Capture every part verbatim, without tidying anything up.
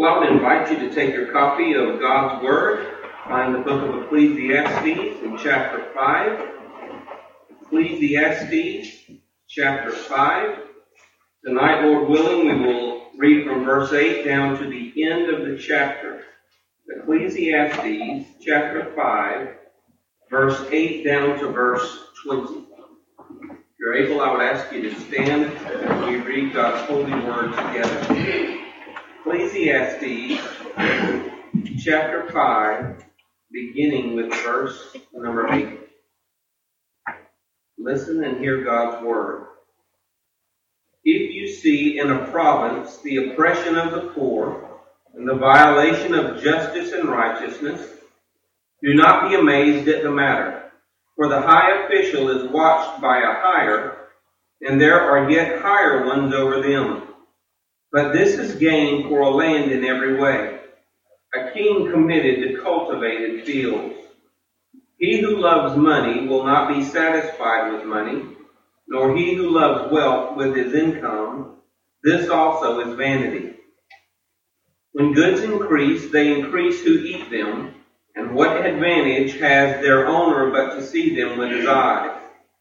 Well, I would invite you to take your copy of God's Word, find the book of Ecclesiastes in chapter five. Ecclesiastes chapter five. Tonight, Lord willing, we will read from verse eight down to the end of the chapter. Ecclesiastes chapter five, verse eight down to verse twenty. If you're able, I would ask you to stand as we read God's holy word together. Ecclesiastes chapter five, beginning with verse number eight. Listen and hear God's word. If you see in a province the oppression of the poor and the violation of justice and righteousness, do not be amazed at the matter, for the high official is watched by a higher, and there are yet higher ones over them. But this is gain for a land in every way, a king committed to cultivated fields. He who loves money will not be satisfied with money, nor he who loves wealth with his income. This also is vanity. When goods increase, they increase who eat them, and what advantage has their owner but to see them with his eyes?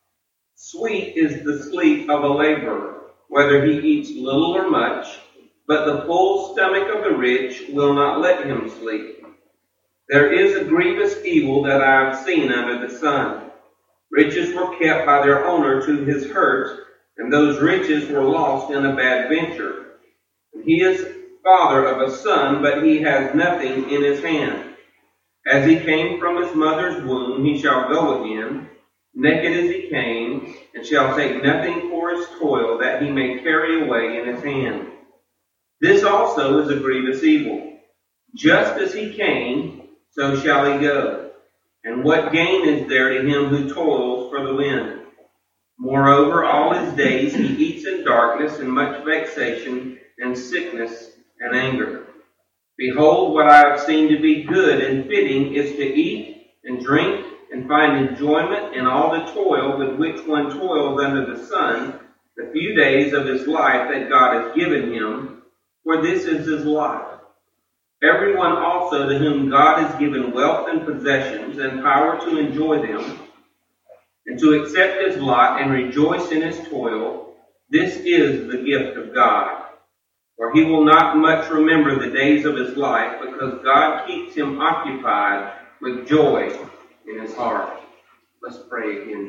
Sweet is the sleep of a laborer, whether he eats little or much, but the full stomach of the rich will not let him sleep. There is a grievous evil that I have seen under the sun. Riches were kept by their owner to his hurt, and those riches were lost in a bad venture. He is father of a son, but he has nothing in his hand. As he came from his mother's womb, he shall go again, naked as he came, and shall take nothing for his toil that he may carry away in his hand. This also is a grievous evil. Just as he came, so shall he go. And what gain is there to him who toils for the wind? Moreover, all his days he eats in darkness and much vexation and sickness and anger. Behold, what I have seen to be good and fitting is to eat and drink and find enjoyment in all the toil with which one toils under the sun, the few days of his life that God has given him, for this is his life. Everyone also to whom God has given wealth and possessions and power to enjoy them, and to accept his lot and rejoice in his toil, this is the gift of God. For he will not much remember the days of his life, because God keeps him occupied with joy in his heart. Let's pray again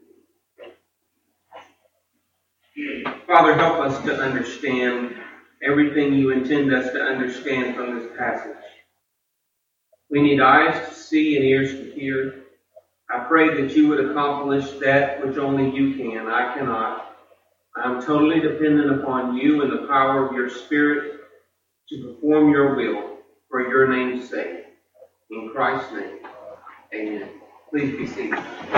together. Father, help us to understand everything you intend us to understand from this passage. We need eyes to see and ears to hear. I pray that you would accomplish that which only you can. I cannot. I am totally dependent upon you and the power of your Spirit to perform your will for your name's sake. In Christ's name, amen. Please be seated.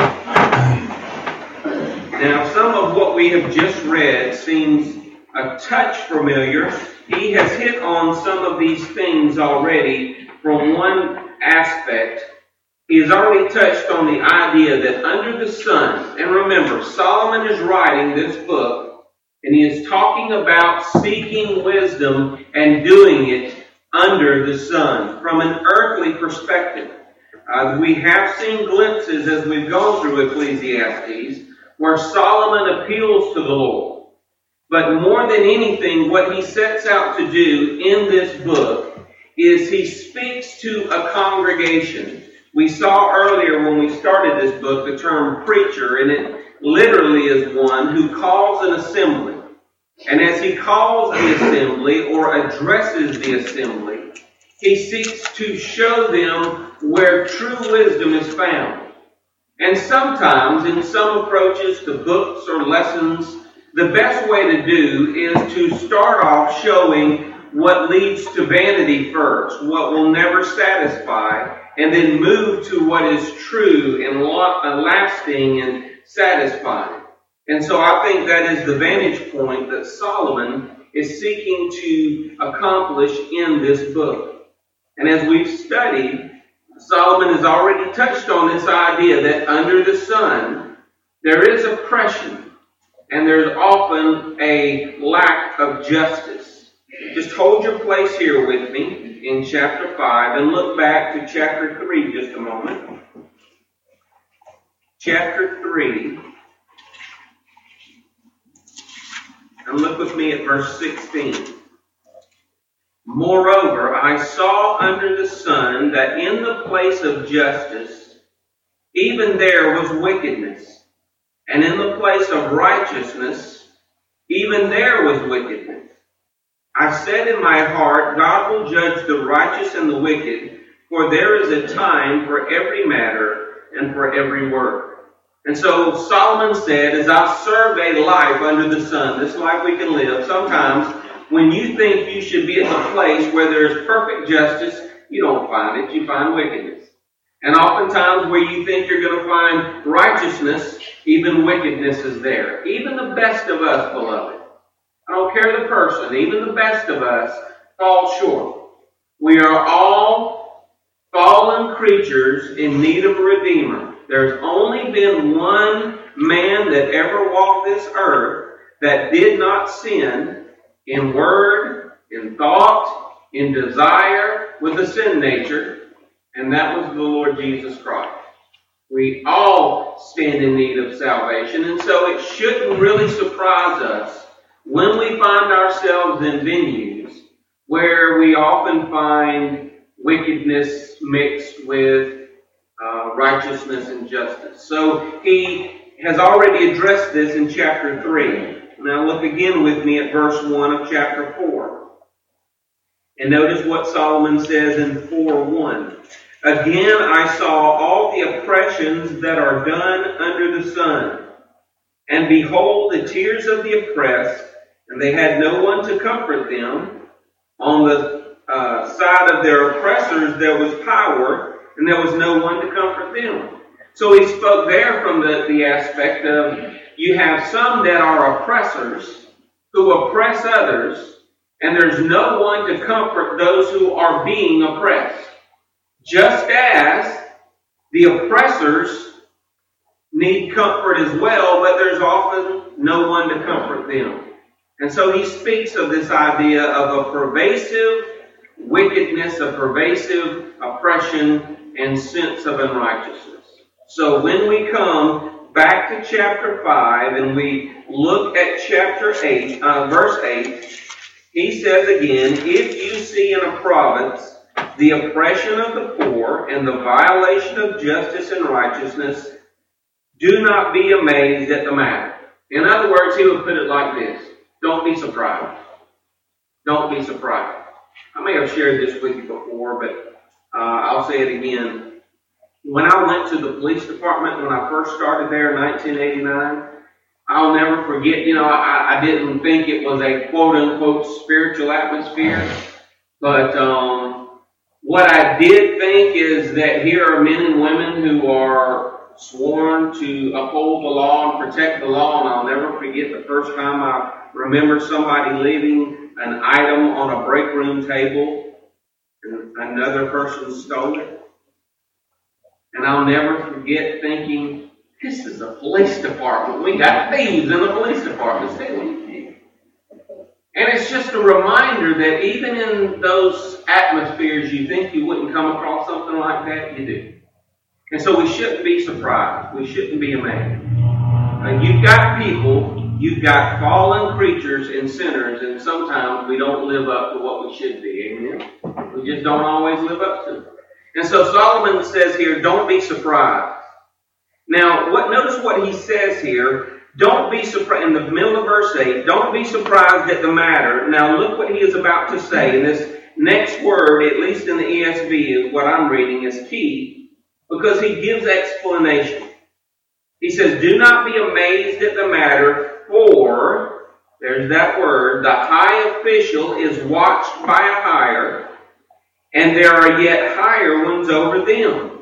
Now, some of what we have just read seems a touch familiar. He has hit on some of these things already from one aspect. He has already touched on the idea that under the sun, and remember, Solomon is writing this book, and he is talking about seeking wisdom and doing it under the sun from an earthly perspective. Uh, we have seen glimpses as we've gone through Ecclesiastes where Solomon appeals to the Lord. But more than anything, what he sets out to do in this book is he speaks to a congregation. We saw earlier when we started this book the term preacher, and it literally is one who calls an assembly. And as he calls the assembly or addresses the assembly, he seeks to show them where true wisdom is found. And sometimes in some approaches to books or lessons, the best way to do is to start off showing what leads to vanity first, what will never satisfy, and then move to what is true and lasting and satisfying. And so I think that is the vantage point that Solomon is seeking to accomplish in this book. And as we've studied, Solomon has already touched on this idea that under the sun, there is oppression, and there's often a lack of justice. just hold your place here with me in chapter five and look back to chapter three just a moment. Chapter three. And look with me at verse sixteen. Moreover, I saw under the sun that in the place of justice, even there was wickedness. And in the place of righteousness, even there was wickedness. I said in my heart, God will judge the righteous and the wicked, for there is a time for every matter and for every work. And so Solomon said, as I survey life under the sun, this life we can live, sometimes when you think you should be at the place where there's perfect justice, you don't find it, you find wickedness. And oftentimes where you think you're going to find righteousness, even wickedness is there. Even the best of us, beloved, I don't care the person, even the best of us fall short. We are all fallen creatures in need of a Redeemer. There's only been one man that ever walked this earth that did not sin in word, in thought, in desire, with a sin nature, and that was the Lord Jesus Christ. We all stand in need of salvation, and so it shouldn't really surprise us when we find ourselves in venues where we often find wickedness mixed with uh, righteousness and justice. So he has already addressed this in chapter three. Now look again with me at verse one of chapter four. And notice what Solomon says in four one. Again I saw all the oppressions that are done under the sun. And behold, the tears of the oppressed, and they had no one to comfort them. On the uh, side of their oppressors there was power, and there was no one to comfort them. So he spoke there from the, the aspect of you have some that are oppressors who oppress others, and there's no one to comfort those who are being oppressed. Just as the oppressors need comfort as well, but there's often no one to comfort them. And so he speaks of this idea of a pervasive wickedness, a pervasive oppression, and sense of unrighteousness. So when we come back to chapter five and we look at chapter eight, uh, verse eight, he says again, if you see in a province the oppression of the poor and the violation of justice and righteousness, do not be amazed at the matter. In other words, he would put it like this. Don't be surprised. Don't be surprised. I may have shared this with you before, but uh, I'll say it again. When I went to the police department, when I first started there in nineteen eighty-nine, I'll never forget, you know, I, I didn't think it was a quote-unquote spiritual atmosphere, but um, what I did think is that here are men and women who are sworn to uphold the law and protect the law, and I'll never forget the first time I remember somebody leaving an item on a break room table and another person stole it. And I'll never forget thinking, this is a police department. We got thieves in the police department stealing. And it's just a reminder that even in those atmospheres you think you wouldn't come across something like that, you do. And so we shouldn't be surprised. We shouldn't be amazed. Uh, you've got people, you've got fallen creatures and sinners, and sometimes we don't live up to what we should be. Amen? We just don't always live up to it. And so Solomon says here, don't be surprised. Now, what, notice what he says here. Don't be surprised. In the middle of verse eight, don't be surprised at the matter. Now, look what he is about to say. And this next word, at least in the E S V, is what I'm reading, is key, because he gives explanation. He says, do not be amazed at the matter, for, there's that word, the high official is watched by a higher, and there are yet higher ones over them.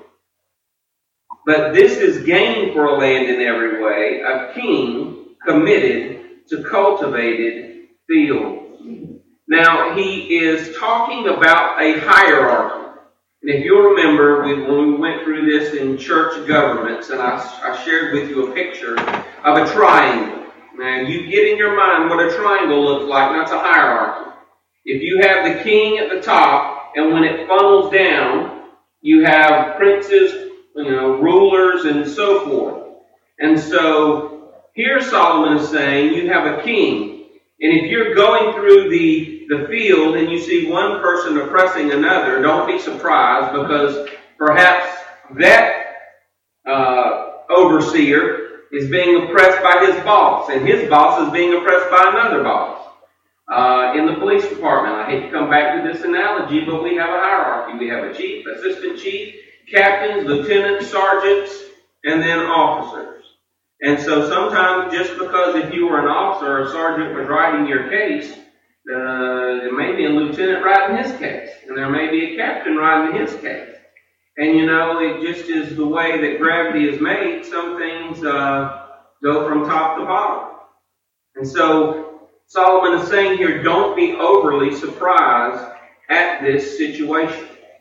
But this is gain for a land in every way, a king committed to cultivated fields. Now, he is talking about a hierarchy. And if you'll remember, we, when we went through this in church governments, and I, I shared with you a picture of a triangle. Now, you get in your mind what a triangle looks like, and that's a hierarchy. If you have the king at the top, and when it funnels down, you have princes, you know, rulers, and so forth. And so here Solomon is saying you have a king. And if you're going through the, the field and you see one person oppressing another, don't be surprised, because perhaps that uh, overseer is being oppressed by his boss, and his boss is being oppressed by another boss. Uh, in the police department, I hate to come back to this analogy, but we have a hierarchy. We have a chief, assistant chief, captains, lieutenants, sergeants, and then officers. And so sometimes just because if you were an officer or a sergeant was writing your case, uh, there may be a lieutenant writing his case, and there may be a captain writing his case. And you know, it just is the way that gravity is made. Some things uh, go from top to bottom. And so Solomon is saying here, don't be overly surprised at this situation.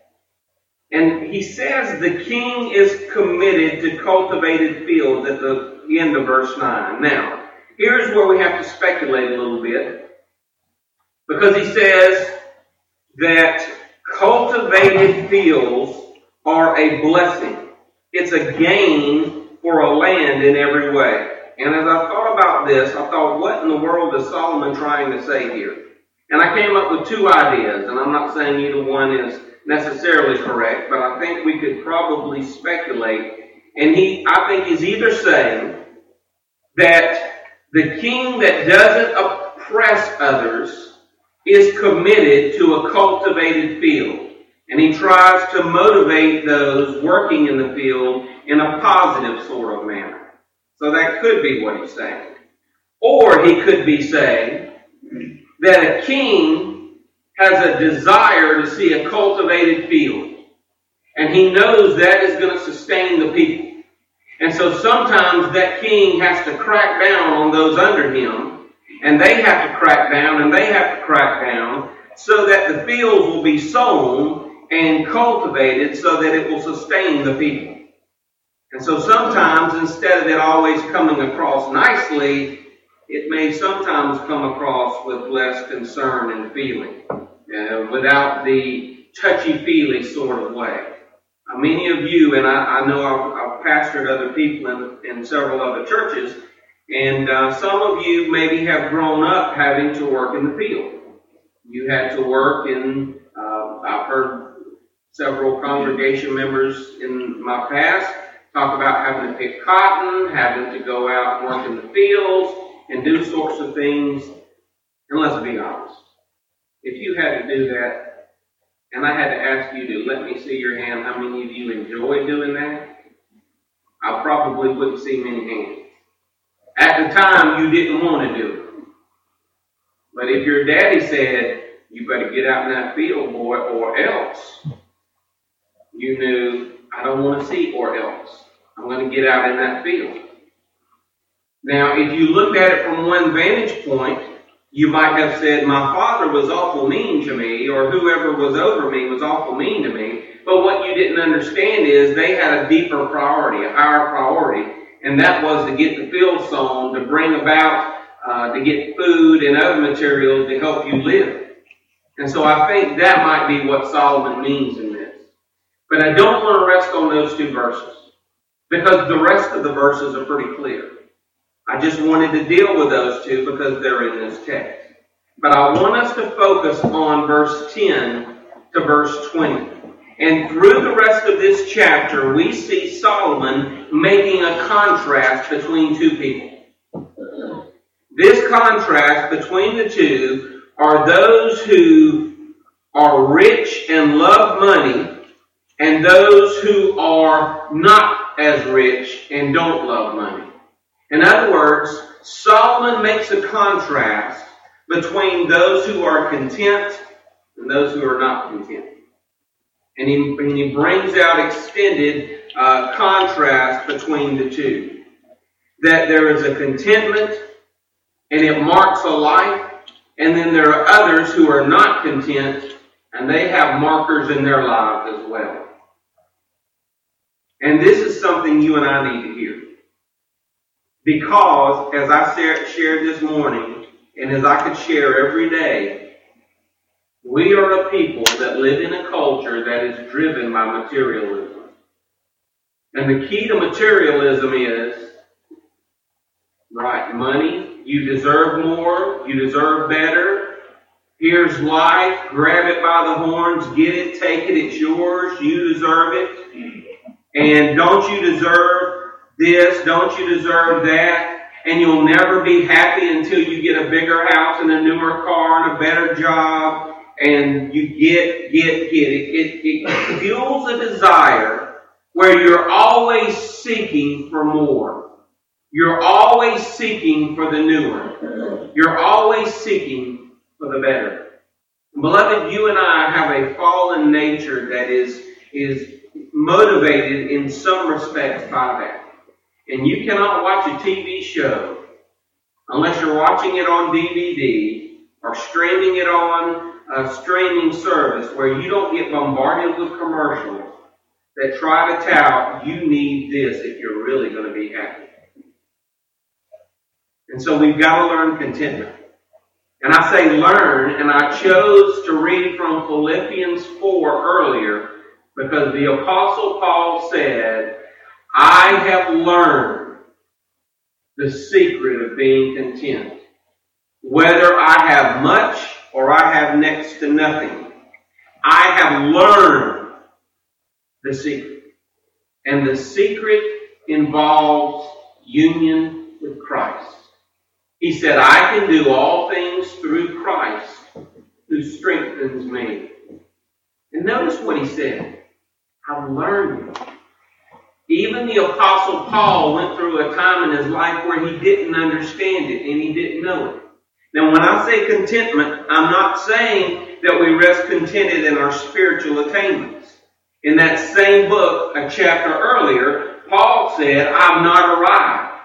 And he says the king is committed to cultivated fields at the end of verse nine. Now, here's where we have to speculate a little bit, because he says that cultivated fields are a blessing. It's a gain for a land in every way. And as I thought about this, I thought, what in the world is Solomon trying to say here? And I came up with two ideas, and I'm not saying either one is necessarily correct, but I think we could probably speculate. And he, I think he's either saying that the king that doesn't oppress others is committed to a cultivated field, and he tries to motivate those working in the field in a positive sort of manner. So that could be what he's saying. Or he could be saying that a king has a desire to see a cultivated field, and he knows that is going to sustain the people. And so sometimes that king has to crack down on those under him, and they have to crack down, and they have to crack down, so that the fields will be sown and cultivated so that it will sustain the people. And so sometimes, instead of it always coming across nicely, it may sometimes come across with less concern and feeling, uh, without the touchy-feely sort of way. Uh, many of you, and I, I know I've, I've pastored other people in, in several other churches, and uh, some of you maybe have grown up having to work in the field. You had to work in, uh, I've heard several congregation members in my past talk about having to pick cotton, having to go out and work in the fields, and do sorts of things. And let's be honest, if you had to do that, and I had to ask you to let me see your hand, how many of you enjoy doing that? I probably wouldn't see many hands. At the time, you didn't want to do it. But if your daddy said, you better get out in that field, boy, or else, you knew, I don't want to see or else. I'm going to get out in that field. Now, if you looked at it from one vantage point, you might have said, my father was awful mean to me, or whoever was over me was awful mean to me. But what you didn't understand is they had a deeper priority, a higher priority, and that was to get the field sown, to bring about, uh, to get food and other materials to help you live. And so I think that might be what Solomon means in this. But I don't want to rest on those two verses, because the rest of the verses are pretty clear. I just wanted to deal with those two because they're in this text. But I want us to focus on verse ten to verse twenty. And through the rest of this chapter, we see Solomon making a contrast between two people. This contrast between the two are those who are rich and love money, and those who are not as rich and don't love money. In other words, Solomon makes a contrast between those who are content and those who are not content. And he, and he brings out extended uh, contrast between the two. That there is a contentment, and it marks a life, and then there are others who are not content, and they have markers in their lives as well. And this is something you and I need to hear. Because, as I shared this morning, and as I could share every day, We are a people that live in a culture that is driven by materialism. And the key to materialism is, right, money, you deserve more, you deserve better. Here's life, grab it by the horns, get it, take it, it's yours, you deserve it. And don't you deserve this, don't you deserve that? And you'll never be happy until you get a bigger house and a newer car and a better job. And you get, get, get. It, it, it fuels a desire where you're always seeking for more. You're always seeking for the newer. You're always seeking for the better. Beloved, you and I have a fallen nature that is, is motivated in some respects by that. And you cannot watch a T V show unless you're watching it on D V D or streaming it on a streaming service where you don't get bombarded with commercials that try to tout, you need this if you're really going to be happy. And so we've got to learn contentment. And I say learn, and I chose to read from Philippians four earlier because the Apostle Paul said, I have learned the secret of being content. Whether I have much or I have next to nothing, I have learned the secret. And the secret involves union with Christ. He said, I can do all things through Christ who strengthens me. And notice what he said. I've learned it. Even the Apostle Paul went through a time in his life where he didn't understand it and he didn't know it. Now, when I say contentment, I'm not saying that we rest contented in our spiritual attainments. In that same book, a chapter earlier, Paul said, I've not arrived.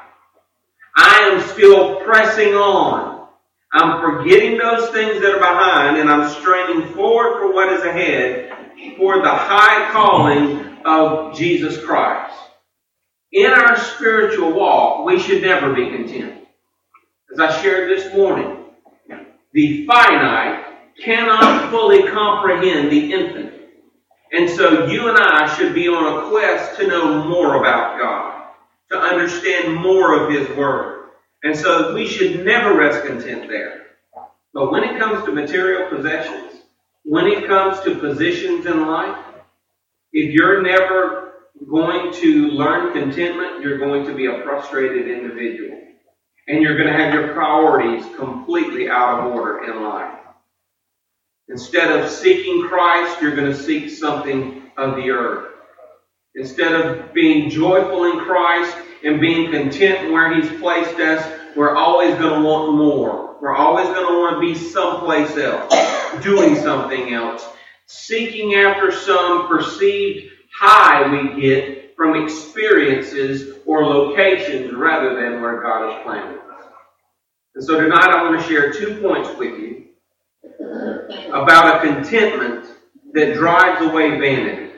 I am still pressing on. I'm forgetting those things that are behind and I'm straining forward for what is ahead for the high calling of Jesus Christ. In our spiritual walk, we should never be content. As I shared this morning, the finite cannot fully comprehend the infinite. And so you and I should be on a quest to know more about God, to understand more of His Word. And so we should never rest content there. But when it comes to material possessions, when it comes to positions in life, if you're never going to learn contentment, you're going to be a frustrated individual. And you're going to have your priorities completely out of order in life. Instead of seeking Christ, you're going to seek something of the earth. Instead of being joyful in Christ and being content where He's placed us, we're always going to want more. We're always going to want to be someplace else, doing something else, seeking after some perceived high we get from experiences or locations rather than where God has planted us. And so tonight I want to share two points with you about a contentment that drives away vanity.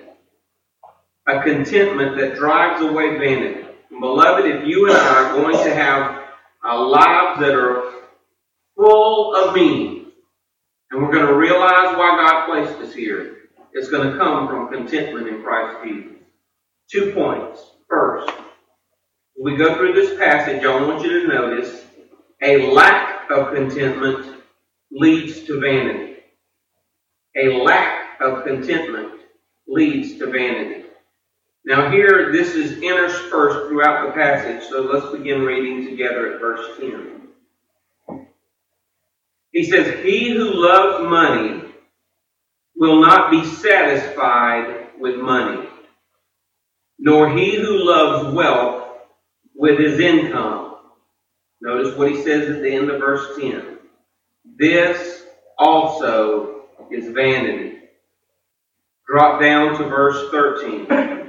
A contentment that drives away vanity. And beloved, if you and I are going to have uh, lives that are full of meaning, and we're going to realize why God placed us here, it's going to come from contentment in Christ Jesus. Two points. First, as we go through this passage, I want you to notice a lack of contentment leads to vanity. A lack of contentment leads to vanity. Now here, this is interspersed throughout the passage, so let's begin reading together at verse ten. He says, He who loves money will not be satisfied with money, nor he who loves wealth with his income. Notice what he says at the end of verse ten. This also is vanity. Drop down to verse thirteen.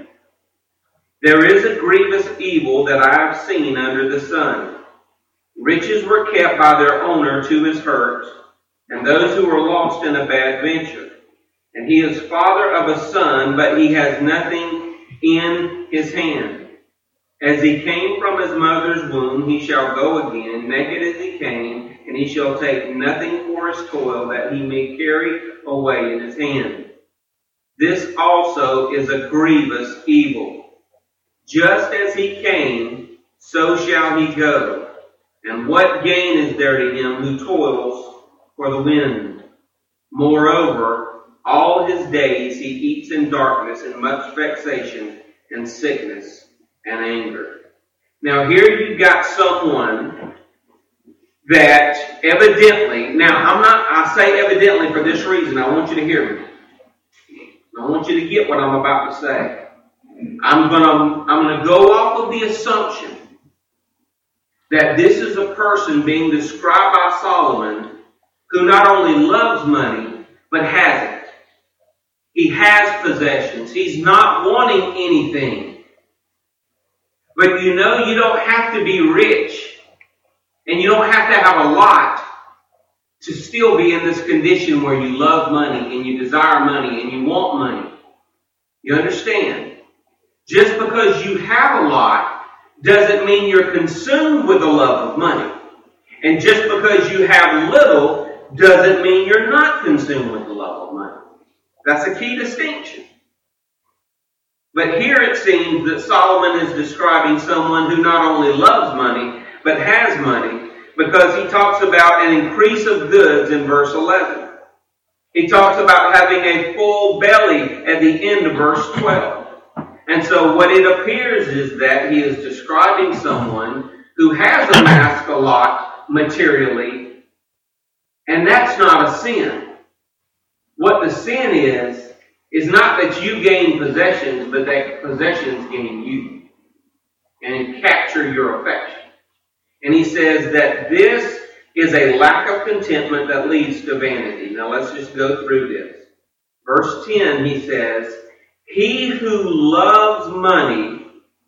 There is a grievous evil that I have seen under the sun. Riches were kept by their owner to his hurt, and those who were lost in a bad venture. And he is father of a son, but he has nothing in his hand. As he came from his mother's womb, he shall go again, naked as he came, and and he shall take nothing for his toil that he may carry away in his hand. This also is a grievous evil. Just as he came, so shall he go. And what gain is there to him who toils for the wind? Moreover, all his days he eats in darkness and much vexation and sickness and anger. Now here you've got someone that evidently, now I'm not, I say evidently for this reason, I want you to hear me. I want you to get what I'm about to say. I'm gonna, I'm gonna go off of the assumption that this is a person being described by Solomon who not only loves money, but has it. He has possessions. He's not wanting anything. But you know, you don't have to be rich, and you don't have to have a lot to still be in this condition where you love money and you desire money and you want money. You understand? Just because you have a lot doesn't mean you're consumed with the love of money. And just because you have little doesn't mean you're not consumed with the love of money. That's a key distinction. But here it seems that Solomon is describing someone who not only loves money, but has money, because he talks about an increase of goods in verse eleven. He talks about having a full belly at the end of verse twelve. And so what it appears is that he is describing someone who has amassed a lot materially, and that's not a sin. What the sin is, is not that you gain possessions, but that possessions gain you and capture your affection. And he says that this is a lack of contentment that leads to vanity. Now let's just go through this. Verse ten, he says, he who loves money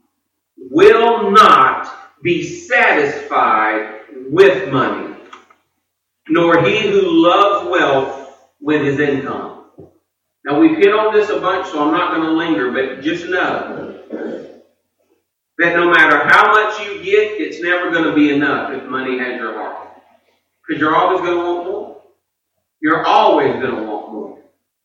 will not be satisfied with money, nor he who loves wealth with his income. Now we've hit on this a bunch, so I'm not going to linger, but just know that no matter how much you get, it's never going to be enough if money has your heart. Because you're always going to want more. You're always going to want more.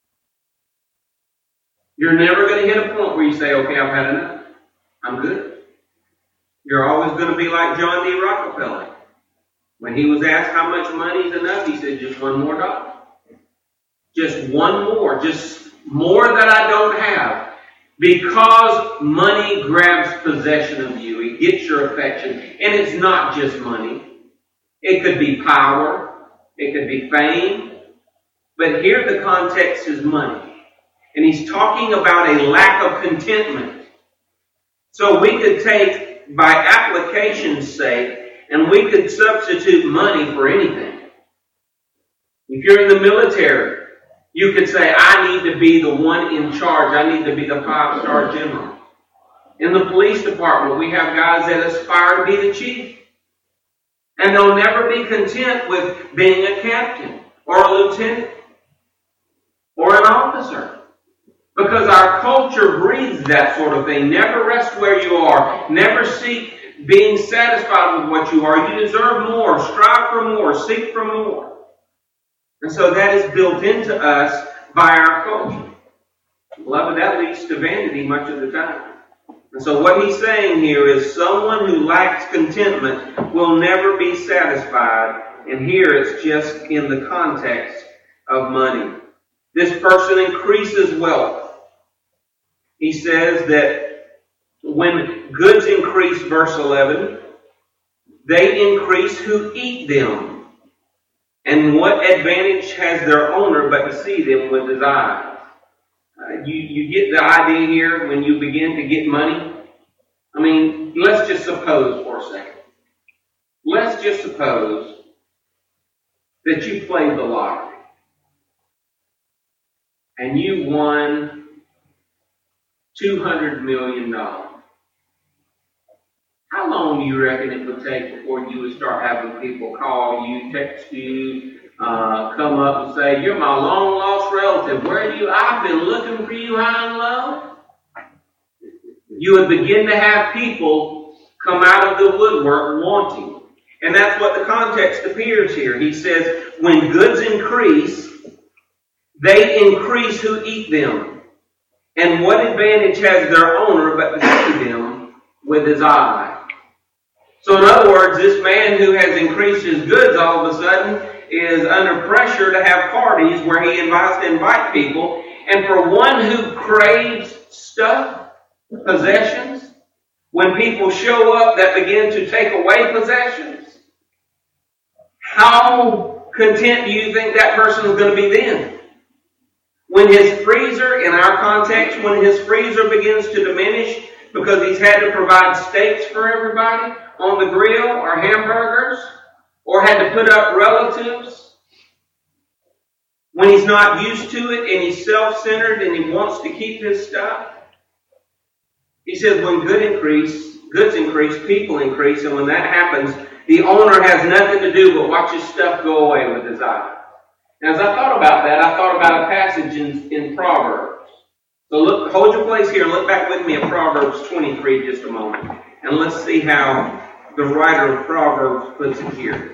You're never going to hit a point where you say, okay, I've had enough. I'm good. You're always going to be like John D. Rockefeller. When he was asked how much money is enough, he said, just one more dollar. Just one more. Just more that I don't have. Because money grabs possession of you. It gets your affection. And it's not just money. It could be power. It could be fame. But here the context is money. And he's talking about a lack of contentment. So we could take, by application's sake, and we could substitute money for anything. If you're in the military, you could say, I need to be the one in charge. I need to be the five-star general. In the police department, we have guys that aspire to be the chief. And they'll never be content with being a captain or a lieutenant or an officer. Because our culture breeds that sort of thing. Never rest where you are. Never seek being satisfied with what you are. You deserve more. Strive for more. Seek for more. And so that is built into us by our culture. Beloved, that leads to vanity much of the time. And so what he's saying here is someone who lacks contentment will never be satisfied. And here it's just in the context of money. This person increases wealth. He says that when goods increase, verse eleven, they increase who eat them. And what advantage has their owner but to see them with his eyes? Uh, you, you get the idea here when you begin to get money? I mean, let's just suppose for a second. Let's just suppose that you played the lottery. And you won two hundred million dollars. How long do you reckon it would take before you would start having people call you, text you, uh, come up and say, you're my long-lost relative. Where are you? I've been looking for you high and low. You would begin to have people come out of the woodwork wanting. And that's what the context appears here. He says, when goods increase, they increase who eat them. And what advantage has their owner but to see them with his eye? So in other words, this man who has increased his goods all of a sudden is under pressure to have parties where he invites to invite people. And for one who craves stuff, possessions, when people show up that begin to take away possessions, how content do you think that person is going to be then? When his freezer, in our context, when his freezer begins to diminish because he's had to provide steaks for everybody on the grill or hamburgers, or had to put up relatives, when he's not used to it and he's self-centered and he wants to keep his stuff, he says when good increase, goods increase, people increase, and when that happens, the owner has nothing to do but watch his stuff go away with his eye. And as I thought about that, I thought about a passage in, in Proverbs. So look, hold your place here and look back with me at Proverbs twenty-three just a moment. And let's see how the writer of Proverbs puts it here.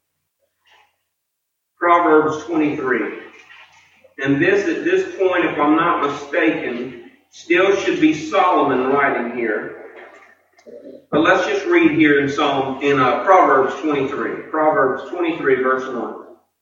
Proverbs twenty-three. And this, at this point, if I'm not mistaken, still should be Solomon writing here. But let's just read here in Psalm in uh, Proverbs twenty-three. Proverbs twenty-three, verse one.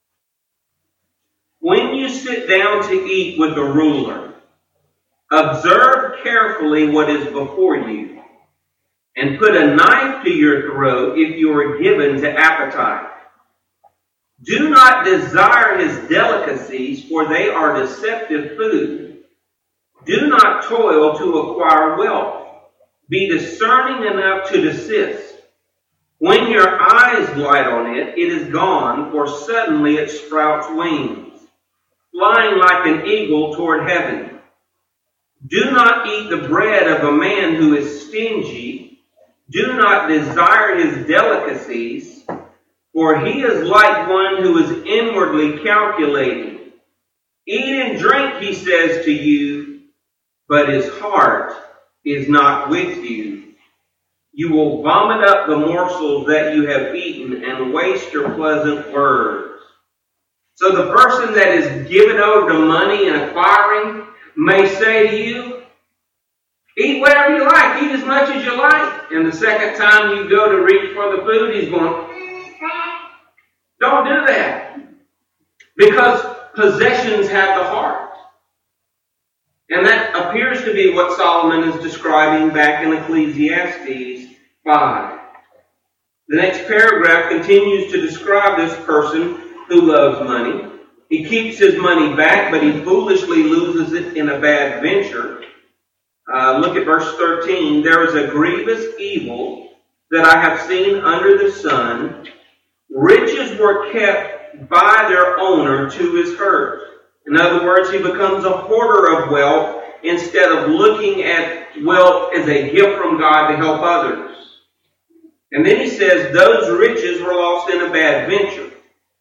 When you sit down to eat with the ruler, observe carefully what is before you, and put a knife to your throat if you are given to appetite. Do not desire his delicacies, for they are deceptive food. Do not toil to acquire wealth. Be discerning enough to desist. When your eyes light on it, it is gone, for suddenly it sprouts wings, flying like an eagle toward heaven. Do not eat the bread of a man who is stingy. Do not desire his delicacies, for he is like one who is inwardly calculating. Eat and drink, he says to you, but his heart is not with you. You will vomit up the morsels that you have eaten and waste your pleasant words. So the person that is given over to money and acquiring may say to you, eat whatever you like, eat as much as you like. And the second time you go to reach for the food, he's going, don't do that. Because possessions have the heart. And that appears to be what Solomon is describing back in Ecclesiastes five. The next paragraph continues to describe this person who loves money. He keeps his money back, but he foolishly loses it in a bad venture. Uh, look at verse thirteen. There is a grievous evil that I have seen under the sun. Riches were kept by their owner to his hurt. In other words, he becomes a hoarder of wealth instead of looking at wealth as a gift from God to help others. And then he says, those riches were lost in a bad venture.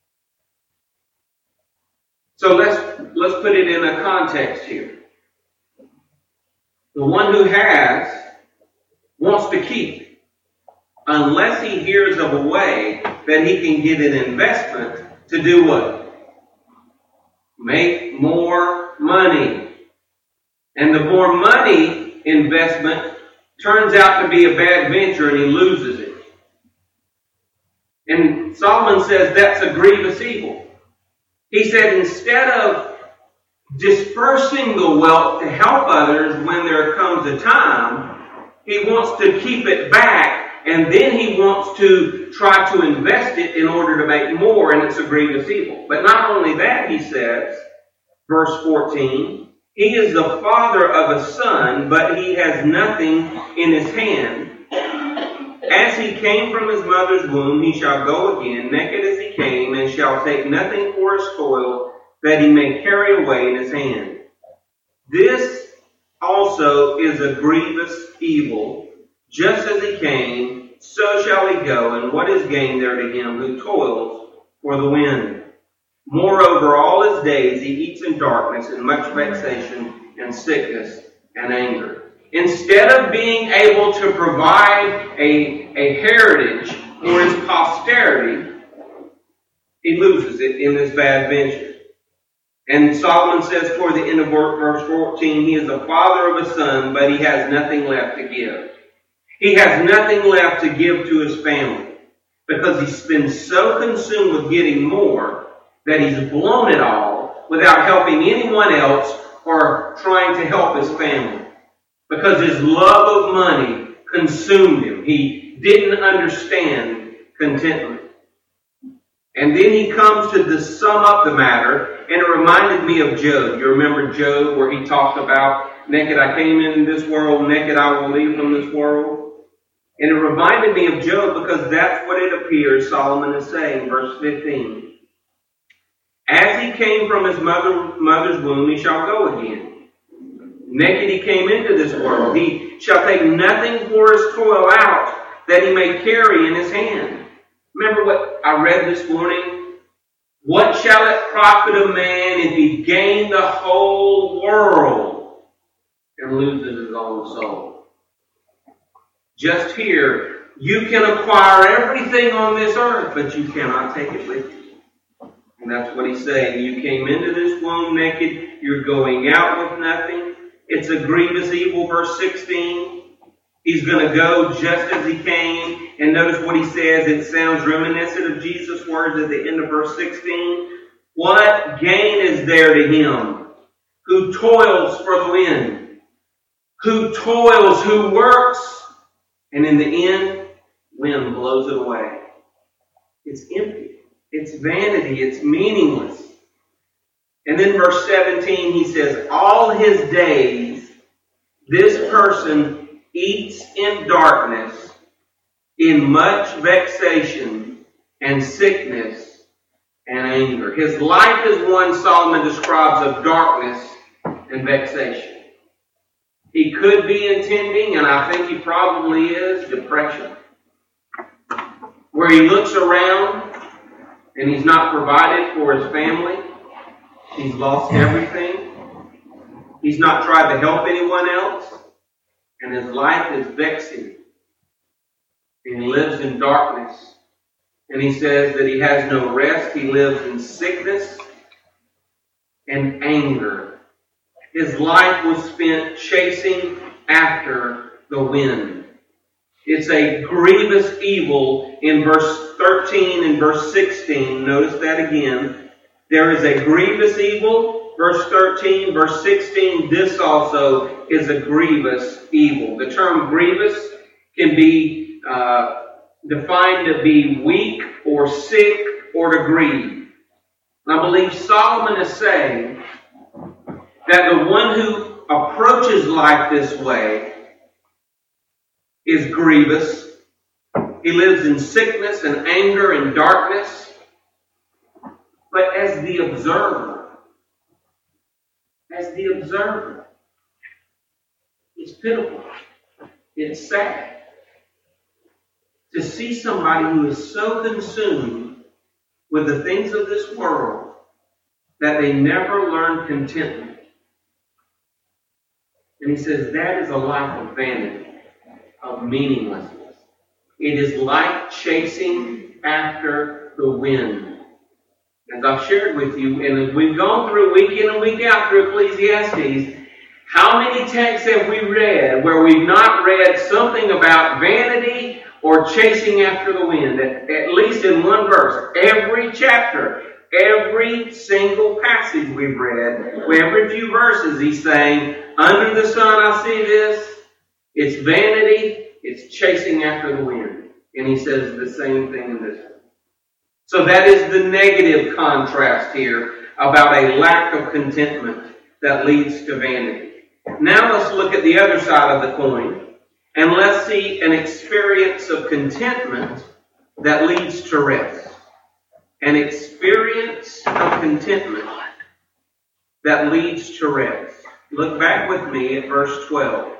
So let's, let's put it in a context here. The one who has wants to keep, unless he hears of a way that he can get an investment to do what? Make more money. And the more money investment turns out to be a bad venture and he loses it. And Solomon says that's a grievous evil. He said instead of dispersing the wealth to help others when there comes a time, he wants to keep it back and then he wants to try to invest it in order to make more, and it's a grievous evil. But not only that, he says, verse fourteen, he is the father of a son, but he has nothing in his hand. As he came from his mother's womb, he shall go again, naked as he came, and shall take nothing for his spoil, that he may carry away in his hand. This also is a grievous evil. Just as he came, so shall he go, and what is gained there to him who toils for the wind? Moreover, all his days he eats in darkness, and much vexation, and sickness, and anger. Instead of being able to provide a, a heritage for his posterity, he loses it in this bad venture. And Solomon says toward the end of verse fourteen, he is a father of a son, but he has nothing left to give. He has nothing left to give to his family because he's been so consumed with getting more that he's blown it all without helping anyone else or trying to help his family. Because his love of money consumed him. He didn't understand contentment. And then he comes to the sum up the matter, and it reminded me of Job. You remember Job where he talked about, naked I came into this world, naked I will leave from this world. And it reminded me of Job because that's what it appears Solomon is saying, verse fifteen. As he came from his mother, mother's womb, he shall go again. Naked he came into this world. He shall take nothing for his toil out that he may carry in his hand. Remember what I read this morning? What shall it profit a man if he gain the whole world and loses his own soul? Just here, you can acquire everything on this earth, but you cannot take it with you. And that's what he's saying. You came into this womb naked. You're going out with nothing. It's a grievous evil, verse sixteen. He's going to go just as he came. And notice what he says. It sounds reminiscent of Jesus' words at the end of verse sixteen. What gain is there to him who toils for the wind? Who toils, who works, and in the end, wind blows it away. It's empty. It's vanity. It's meaningless. And then verse seventeen, he says, all his days, this person eats in darkness, in much vexation and sickness and anger. His life is one Solomon describes of darkness and vexation. He could be intending, and I think he probably is, depression. Where he looks around and he's not provided for his family. He's lost everything. He's not tried to help anyone else. And his life is vexing. And he lives in darkness. And he says that he has no rest. He lives in sickness and anger. His life was spent chasing after the wind. It's a grievous evil in verse thirteen and verse sixteen. Notice that again. There is a grievous evil, verse thirteen, verse sixteen. This also is a grievous evil. The term grievous can be uh, defined to be weak or sick or to grieve. And I believe Solomon is saying that the one who approaches life this way is grievous. He lives in sickness and anger and darkness. But as the observer, as the observer, it's pitiful. It's sad to see somebody who is so consumed with the things of this world that they never learn contentment. And he says that is a life of vanity, of meaninglessness. It is like chasing after the wind. As I've shared with you, and as we've gone through week in and week out through Ecclesiastes, how many texts have we read where we've not read something about vanity or chasing after the wind? At, at least in one verse. Every chapter, every single passage we've read, every few verses he's saying, under the sun I see this, it's vanity, it's chasing after the wind. And he says the same thing in this one. So that is the negative contrast here about a lack of contentment that leads to vanity. Now let's look at the other side of the coin and let's see an experience of contentment that leads to rest. An experience of contentment that leads to rest. Look back with me at verse twelve.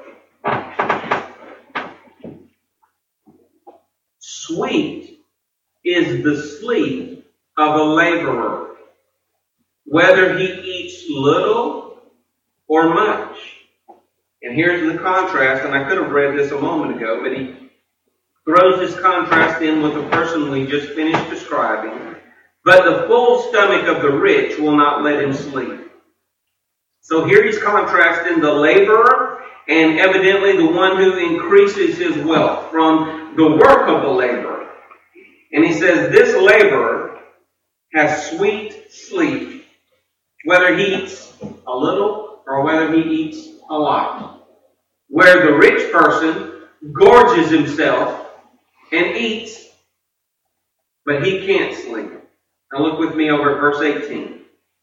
Sweet is the sleep of a laborer, whether he eats little or much. And here's the contrast, and I could have read this a moment ago, but he throws this contrast in with the person we just finished describing. But the full stomach of the rich will not let him sleep. So here he's contrasting the laborer and evidently the one who increases his wealth from the work of the laborer. And he says this laborer has sweet sleep, whether he eats a little or whether he eats a lot. Where the rich person gorges himself and eats, but he can't sleep. Now look with me over at verse eighteen.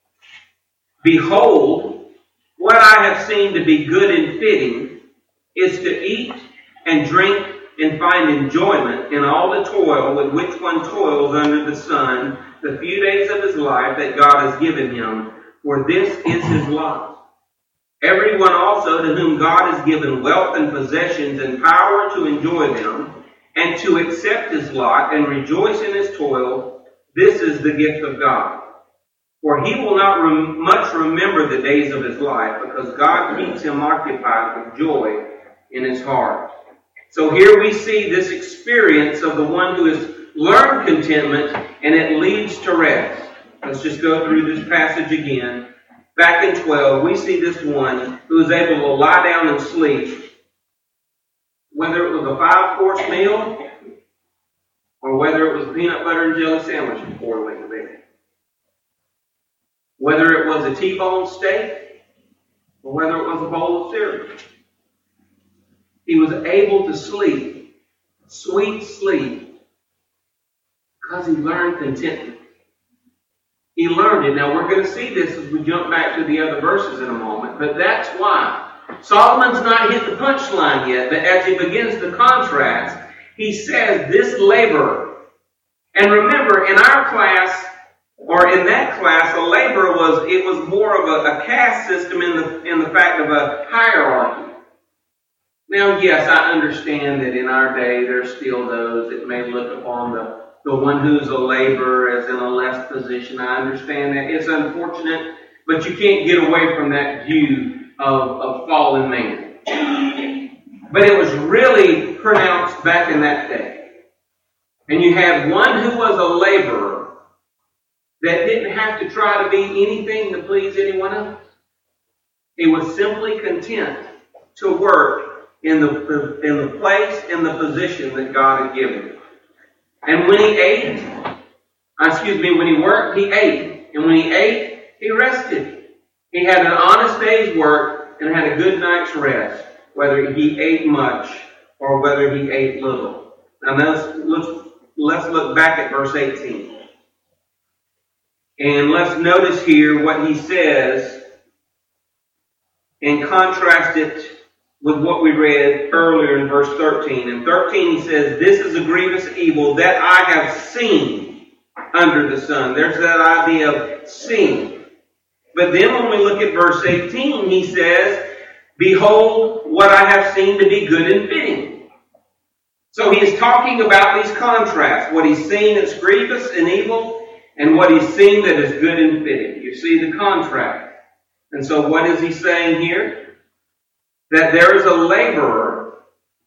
Behold, what I have seen to be good and fitting is to eat and drink and find enjoyment in all the toil with which one toils under the sun, the few days of his life that God has given him, for this is his lot. Everyone also to whom God has given wealth and possessions and power to enjoy them, and to accept his lot and rejoice in his toil, this is the gift of God. For he will not rem- much remember the days of his life, because God keeps him occupied with joy in his heart. So here we see this experience of the one who has learned contentment, and it leads to rest. Let's just go through this passage again. Back in twelve, we see this one who is able to lie down and sleep, whether it was a five-course meal or whether it was a peanut butter and jelly sandwich before he went to bed. Whether it was a T-bone steak or whether it was a bowl of cereal. He was able to sleep, sweet sleep, because he learned contentment. He learned it. Now we're going to see this as we jump back to the other verses in a moment, but that's why. Solomon's not hit the punchline yet, but as he begins the contrast, he says this laborer. And remember, in our class, or in that class, a laborer was, it was more of a, a caste system in the, in the fact of a hierarchy. Now, yes, I understand that in our day, there's still those that may look upon the, the one who's a laborer as in a less position. I understand that. It's unfortunate, but you can't get away from that view of, of fallen man. But it was really pronounced back in that day. And you had one who was a laborer that didn't have to try to be anything to please anyone else. He was simply content to work in the, in the place, in the position that God had given him. And when he ate, excuse me, when he worked, he ate. And when he ate, he rested. He had an honest day's work and had a good night's rest, whether he ate much or whether he ate little. Now let's, let's, let's look back at verse eighteen. And let's notice here what he says and contrast it with what we read earlier in verse thirteen. In thirteen he says, this is a grievous evil that I have seen under the sun. There's that idea of seeing. But then when we look at verse eighteen, he says, behold, what I have seen to be good and fitting. So he is talking about these contrasts. What he's seen that's grievous and evil, and what he's seen that is good and fitting. You see the contrast. And so what is he saying here? That there is a laborer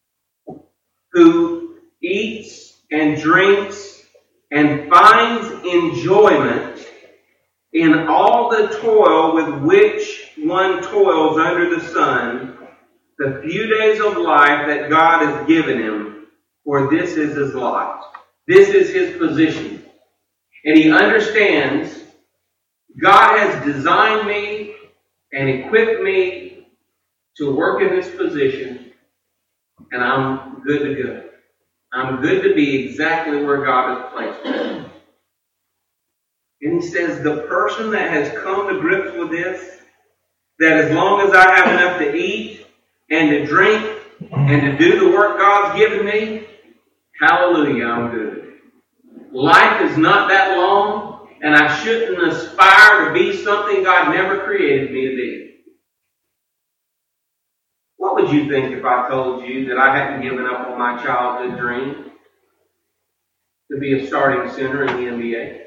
who eats and drinks and finds enjoyment in all the toil with which one toils under the sun, the few days of life that God has given him, for this is his lot. This is his position. And he understands God has designed me and equipped me to work in this position, and I'm good to go. I'm good to be exactly where God has placed me. And he says, the person that has come to grips with this, that as long as I have enough to eat and to drink and to do the work God's given me, hallelujah, I'm good. Life is not that long, and I shouldn't aspire to be something God never created me to be. What would you think if I told you that I hadn't given up on my childhood dream to be a starting center in the N B A?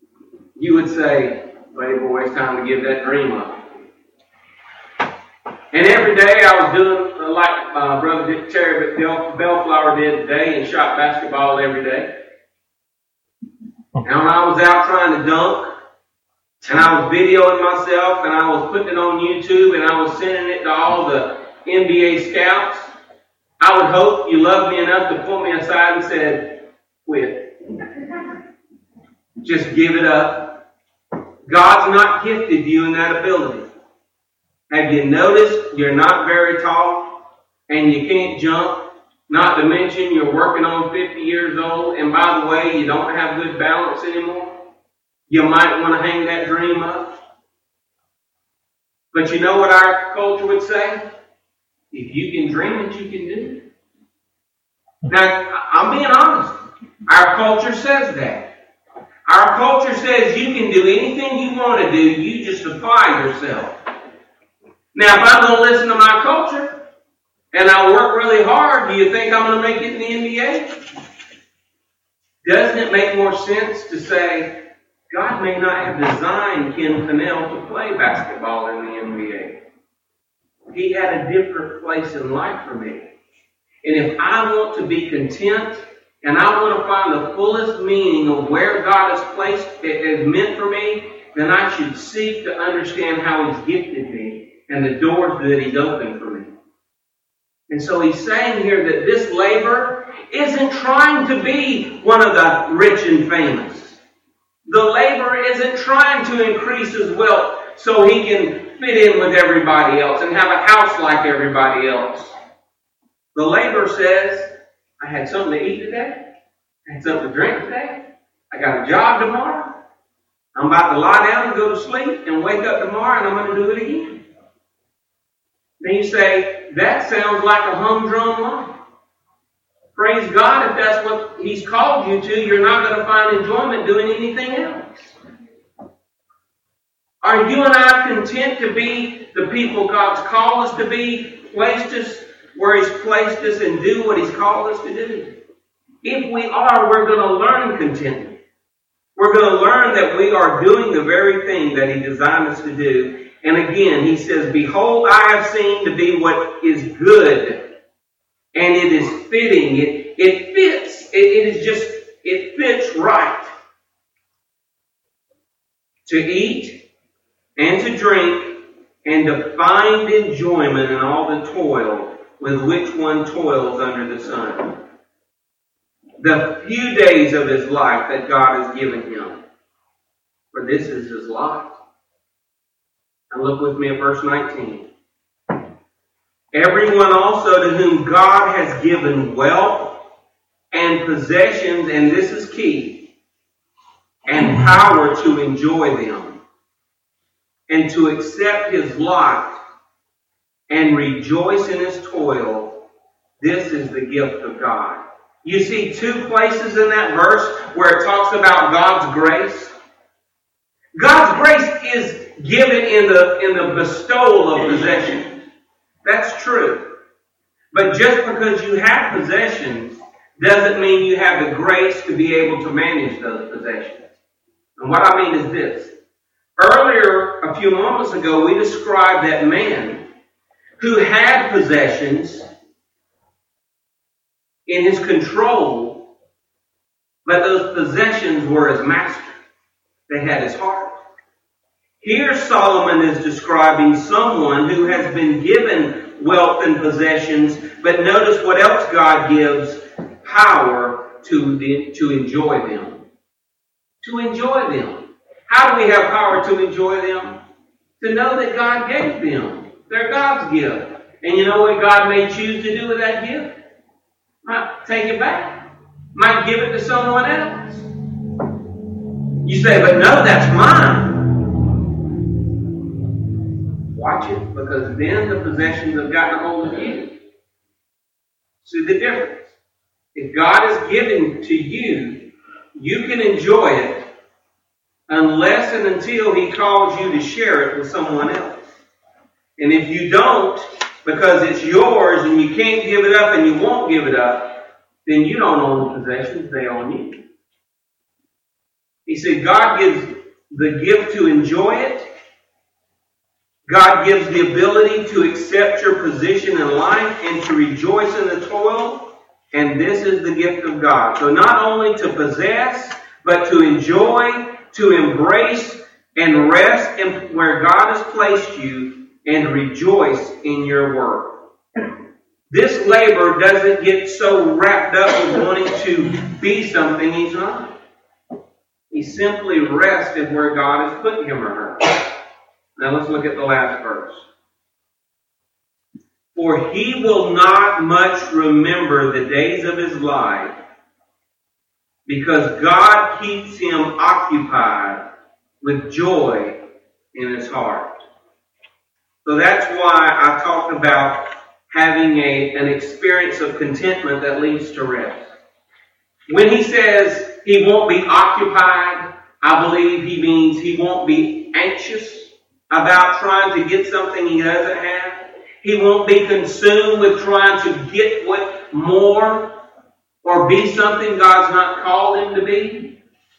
You would say, buddy boy, it's time to give that dream up. And every day I was doing uh, like my brother Dick Terry Bellflower did today and shot basketball every day. And when I was out trying to dunk, and I was videoing myself, and I was putting it on YouTube, and I was sending it to all the N B A scouts, I would hope you loved me enough to pull me aside and said, quit. Just give it up. God's not gifted you in that ability. Have you noticed you're not very tall, and you can't jump? Not to mention you're working on fifty years old, and by the way, you don't have good balance anymore. You might want to hang that dream up. But you know what our culture would say? If you can dream it, you can do it. Now, I'm being honest. Our culture says that. Our culture says you can do anything you want to do, you just apply yourself. Now, if I'm going to listen to my culture, and I work really hard, do you think I'm going to make it in the N B A? Doesn't it make more sense to say, God may not have designed Ken Pennell to play basketball in the N B A. He had a different place in life for me. And if I want to be content, and I want to find the fullest meaning of where God has placed it as meant for me, then I should seek to understand how He's gifted me and the doors that He's opened for me. And so He's saying here that this laborer isn't trying to be one of the rich and famous. The laborer isn't trying to increase his wealth so he can fit in with everybody else and have a house like everybody else. The laborer says, I had something to eat today. I had something to drink today. I got a job tomorrow. I'm about to lie down and go to sleep and wake up tomorrow and I'm going to do it again. Then you say, that sounds like a humdrum life. Praise God, if that's what He's called you to, you're not going to find enjoyment doing anything else. Are you and I content to be the people God's called us to be, placed us where He's placed us, and do what He's called us to do? If we are, we're going to learn contentment. We're going to learn that we are doing the very thing that He designed us to do. And again, He says, behold, I have seen to be what is good. And it is fitting. It, it fits. It, it is just, it fits right. To eat and to drink and to find enjoyment in all the toil with which one toils under the sun. The few days of his life that God has given him. For this is his life. And look with me at verse nineteen. Everyone also to whom God has given wealth and possessions, and this is key, and power to enjoy them, and to accept his lot, and rejoice in his toil, this is the gift of God. You see two places in that verse where it talks about God's grace. God's grace is given in the, in the bestowal of possessions. That's true. But just because you have possessions doesn't mean you have the grace to be able to manage those possessions. And what I mean is this. Earlier, a few moments ago, we described that man who had possessions in his control, but those possessions were his master. They had his heart. Here Solomon is describing someone who has been given wealth and possessions, but notice what else God gives: power to, the, to enjoy them. To enjoy them. How do we have power to enjoy them? To know that God gave them. They're God's gift. And you know what God may choose to do with that gift? Might take it back. Might give it to someone else. You say, but no, that's mine. Watch it, because then the possessions have gotten a hold of you. See the difference? If God is given to you, you can enjoy it unless and until He calls you to share it with someone else. And if you don't, because it's yours and you can't give it up and you won't give it up, then you don't own the possessions, they own you. He said God gives the gift to enjoy it, God gives the ability to accept your position in life and to rejoice in the toil. And this is the gift of God. So not only to possess, but to enjoy, to embrace, and rest in where God has placed you and rejoice in your work. This labor doesn't get so wrapped up with wanting to be something he's not. He simply rests in where God has put him or her. Now let's look at the last verse. For he will not much remember the days of his life, because God keeps him occupied with joy in his heart. So that's why I talked about having a, an experience of contentment that leads to rest. When he says he won't be occupied, I believe he means he won't be anxious about trying to get something he doesn't have. He won't be consumed with trying to get what more or be something God's not called him to be.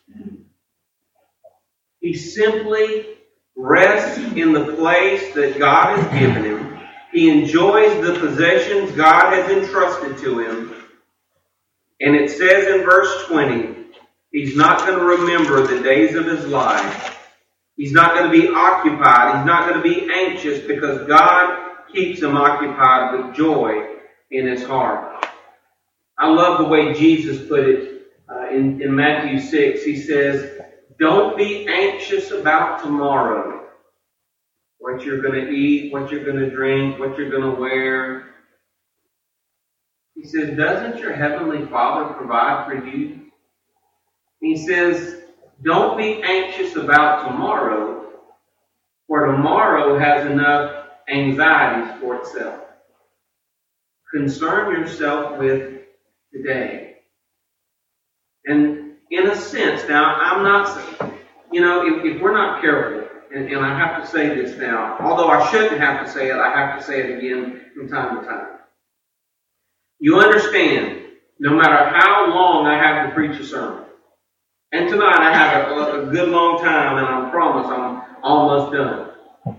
He simply rests in the place that God has given him. He enjoys the possessions God has entrusted to him. And it says in verse twenty, he's not going to remember the days of his life. He's not going to be occupied. He's not going to be anxious because God keeps him occupied with joy in his heart. I love the way Jesus put it uh, in, in Matthew six. He says, don't be anxious about tomorrow. What you're going to eat, what you're going to drink, what you're going to wear. He says, doesn't your heavenly Father provide for you? He says, don't be anxious about tomorrow, for tomorrow has enough anxieties for itself. Concern yourself with today. And in a sense, now, I'm not, you know, if, if we're not careful, and, and I have to say this now, although I shouldn't have to say it, I have to say it again from time to time. You understand, no matter how long I have to preach a sermon, and tonight I have a, a good long time, and I promise I'm almost done.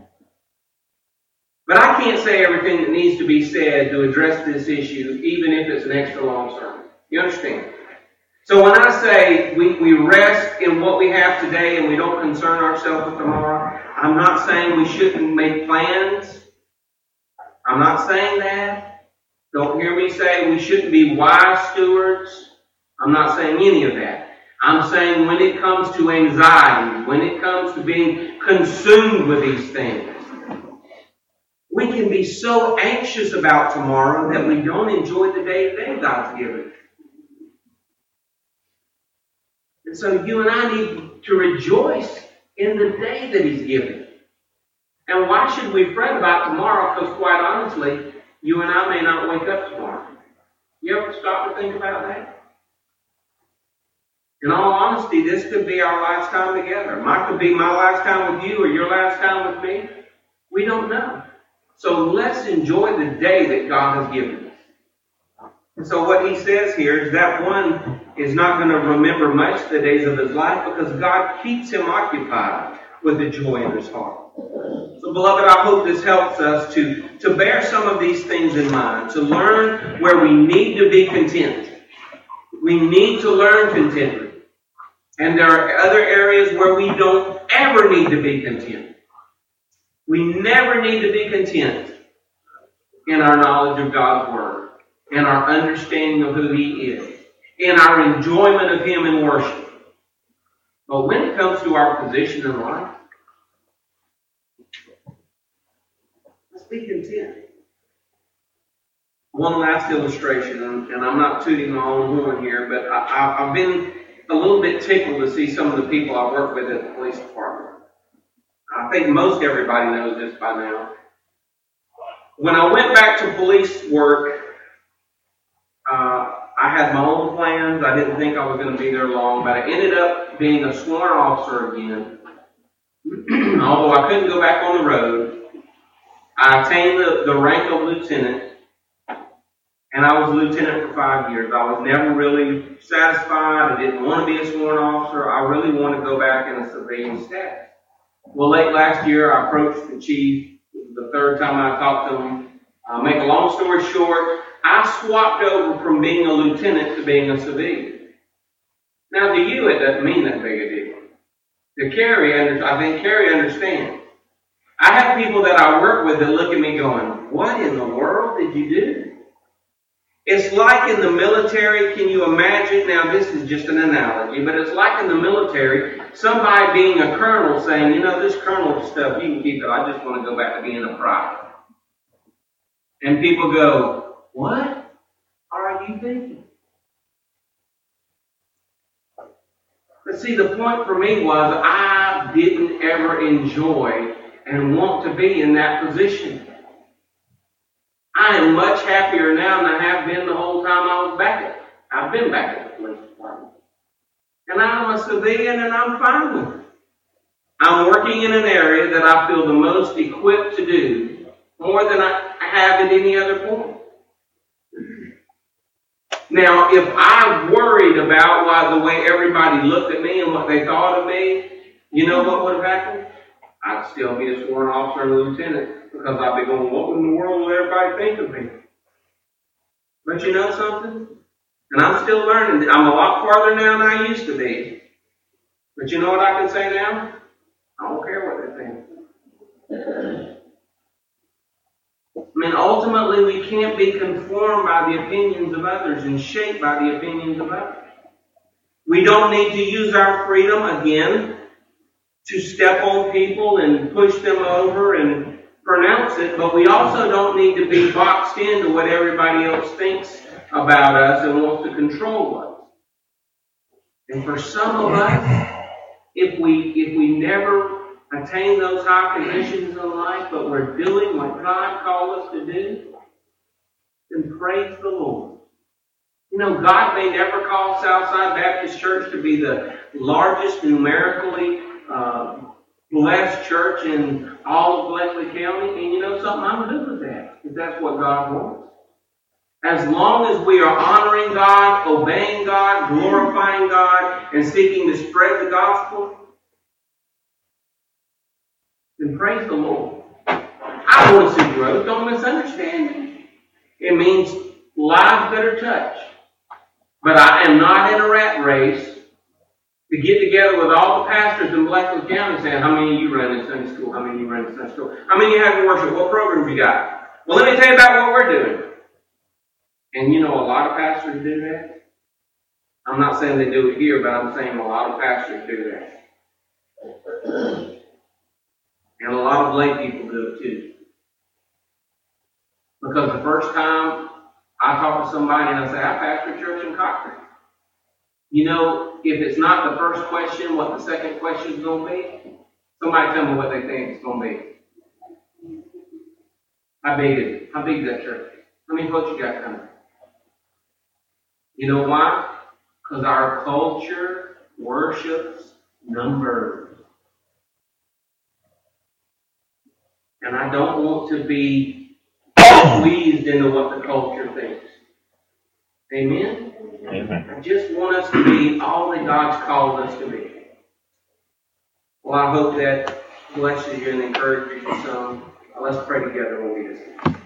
But I can't say everything that needs to be said to address this issue, even if it's an extra long sermon. You understand? So when I say we, we rest in what we have today and we don't concern ourselves with tomorrow, I'm not saying we shouldn't make plans. I'm not saying that. Don't hear me say we shouldn't be wise stewards. I'm not saying any of that. I'm saying when it comes to anxiety, when it comes to being consumed with these things, we can be so anxious about tomorrow that we don't enjoy the day-to-day God's given. And so you and I need to rejoice in the day that he's given. And why should we fret about tomorrow? Because quite honestly, you and I may not wake up tomorrow. You ever stop to think about that? In all honesty, this could be our last time together. Mine could be my last time with you or your last time with me. We don't know. So let's enjoy the day that God has given us. And so what he says here is that one is not going to remember much the days of his life because God keeps him occupied with the joy in his heart. So beloved, I hope this helps us to, to bear some of these things in mind, to learn where we need to be content. We need to learn contentment. And there are other areas where we don't ever need to be content. We never need to be content in our knowledge of God's Word, in our understanding of who He is, in our enjoyment of Him in worship. But when it comes to our position in life, let's be content. One last illustration, and I'm not tooting my own horn here, but I, I've been a little bit tickled to see some of the people I work with at the police department. I think most everybody knows this by now. When I went back to police work, uh, I had my own plans. I didn't think I was going to be there long, but I ended up being a sworn officer again. Although I couldn't go back on the road, I attained the, the rank of lieutenant, and I was a lieutenant for five years. I was never really satisfied. I didn't want to be a sworn officer. I really wanted to go back in a civilian status. Well, late last year, I approached the chief the third time I talked to them. Uh, make a long story short, I swapped over from being a lieutenant to being a civilian. Now, to you, it doesn't mean that big a deal. To Carrie, I think Carrie understands. I have people that I work with that look at me going, what in the world did you do? It's like in the military, can you imagine? Now, this is just an analogy, but it's like in the military, somebody being a colonel saying, you know, this colonel stuff, you can keep it. I just want to go back to being a private. And people go, what are you thinking? But see, the point for me was I didn't ever enjoy and want to be in that position. I am much happier now than I have been the whole time I was back at I've been back at the police department. And I'm a civilian and I'm fine with it. I'm working in an area that I feel the most equipped to do, more than I have at any other point. Now, if I worried about why the way everybody looked at me and what they thought of me, you know what would have happened? I'd still be a sworn officer and a lieutenant, because I'd be going, what in the world will everybody think of me? But you know something? And I'm still learning. I'm a lot farther now than I used to be. But you know what I can say now? I don't care what they think. I mean, ultimately, we can't be conformed by the opinions of others and shaped by the opinions of others. We don't need to use our freedom, again, to step on people and push them over and pronounce it, but we also don't need to be boxed into what everybody else thinks about us and wants to control us. And for some of us, if we if we never attain those high positions in life, but we're doing what God called us to do, then praise the Lord. You know, God may never call Southside Baptist Church to be the largest numerically uh, blessed church in all of Bleckley County, and you know something, I'm good with that, because that's what God wants. As long as we are honoring God, obeying God, glorifying God, and seeking to spread the gospel, then praise the Lord. I want to see growth. Don't misunderstand me. It means lives that are touched. But I am not in a rat race to get together with all the pastors in Blackwood County saying, how many of you run in Sunday school? How many of you run in Sunday school? How many of you have in worship? What programs you got? Well, let me tell you about what we're doing. And you know, a lot of pastors do that. I'm not saying they do it here, but I'm saying a lot of pastors do that. And a lot of lay people do it too. Because the first time I talk to somebody and I say, I pastor a church in Cochran. You know, if it's not the first question, what the second question is going to be? Somebody tell me what they think it's going to be. How big is it? How big is that church? How many folks you got coming? You know why? Because our culture worships numbers. And I don't want to be squeezed into what the culture thinks. Amen? Amen. I just want us to be all that God's called us to be. Well, I hope that blesses you and encourages you some. Let's pray together when we dismiss.